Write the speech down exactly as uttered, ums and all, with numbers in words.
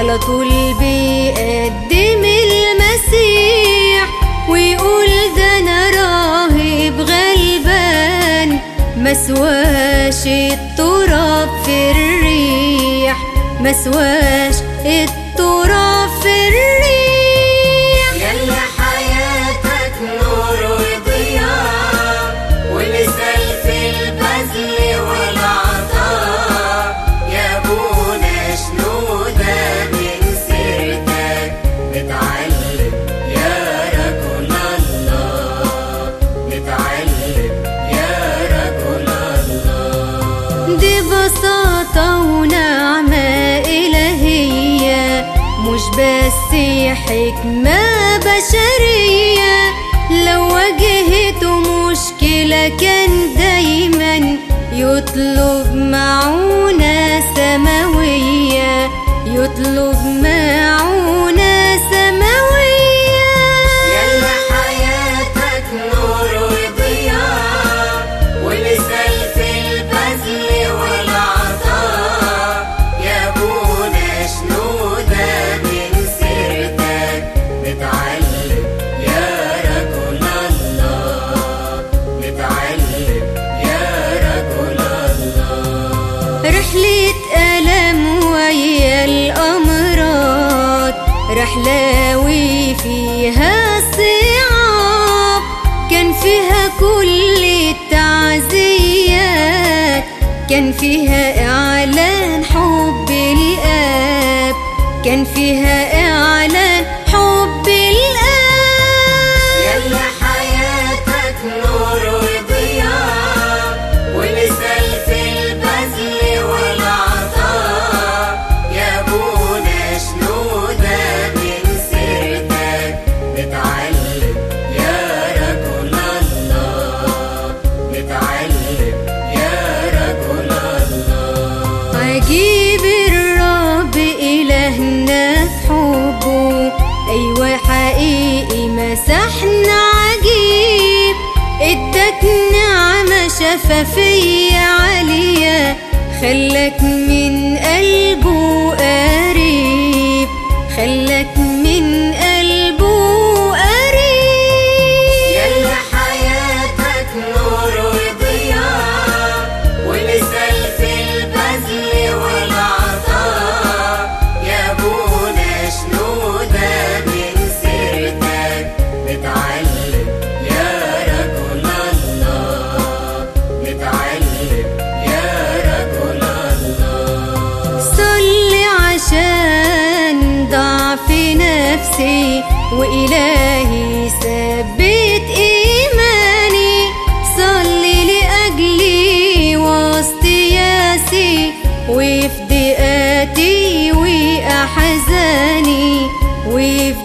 على طول بيقدم المسيح ويقول ده أنا راهب غلبان، مسواش التراب في الريح، مسواش التراب في الريح. يلا حياتك نور وضياء ومثال في البذل والعطاء، يا ابونا شنودة من سيرتك نتعلم يا رجل الله، نتعلم يا رجل الله. دي بساطة ونعمة إلهية، مش بس حكمة بشرية. لو واجهته مشكلة كان دايما يطلب معونة سماوية، يطلب معونة سماوية. يلا حياتك نور وضياء ومثال في البذل والعطاء، يا ابونا شنودة من سيرتك نتعلم يا رجل الله، نتعلم يا رجل الله. رحلة ألم ويا الأمراض، رحلة وفيها صعاب، كان فيها كل التعزيات، كان فيها إعلان حب الآب، كان فيها إعلان حب الآب. يلا حياتك نور وضياء ومثال في البذل والعطاء، يا ابونا شنودة من سيرتك نتعلم يا رجل الله، نتعلم يا رجل الله. عجيب الرب إلهنا في حبه، أيوة حقيقي مسحنا عجيب، اداك نعمة شفافية عالية، خلاك من قلبه قريب، خلاك من قلبه قريب. يلا حياتك نور وضياء ومثال في البذل والعطاء، يا ابونا شنودة من سيرتك نتعلم يا رجل الله، نتعلم يا رجل الله. صلي عشان ضعف نفسي وإلهي ثبت إيماني، صلي لأجلي وسط ياسي وفي ضيقاتي وأحزاني، وفي